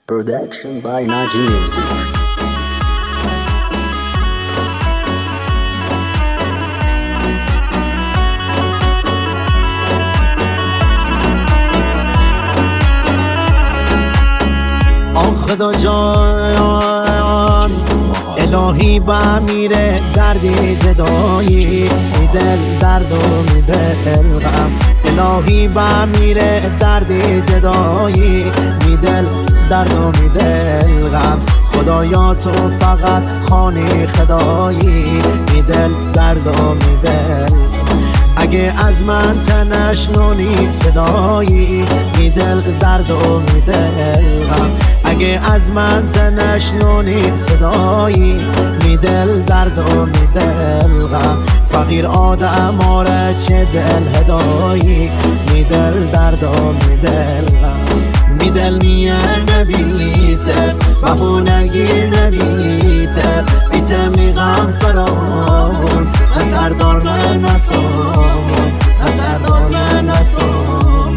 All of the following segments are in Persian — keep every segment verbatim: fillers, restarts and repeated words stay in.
Production by Naji Music. خدا جان الهی با میره دردی جدایی میدل درد و میدل غم الهی با میره دردی جدایی میدل درد و میدل غم خدایا تو فقط خانه خدایی میدل درد و میدل اگه از من تنشنونی صدایی میدل درد و میدل غم اگه از من تنشنونی صدایی میدل درد و میدل غم فقیر آدم آره چه دل هدایی میدل درد و میدل غم میدل میه نبیته بهونگی نبیته بیته میغم فرامون نسردار من نسامون نسردار من نسامون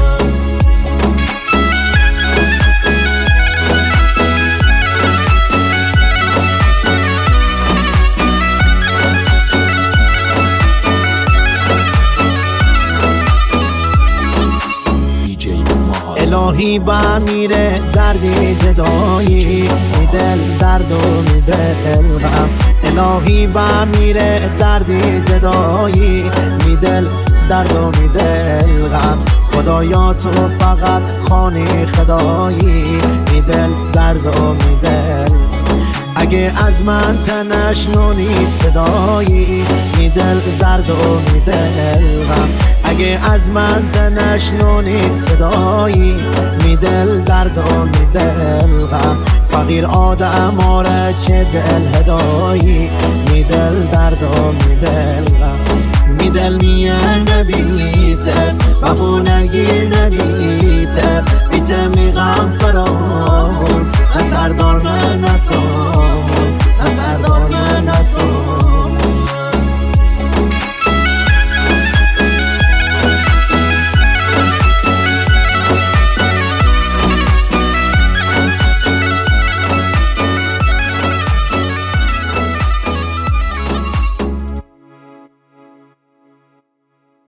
الهی با میره دردی جدایی میدل درد و میدل غم الهی با میره دردی جدایی میدل درد و میدل غم خدایا تو فقط خانه خدایی میدل درد و میدل اگه از من تنشنونی صدایی میدل درد و میدل غم اگه از من تنشنونی صدایی میدل درد و میدل غم فقیر آدم آره چه دل هدایی میدل درد و میدل غم میدل میه نبیته بهونگی نبیته بیته میغم فرامون نسردار من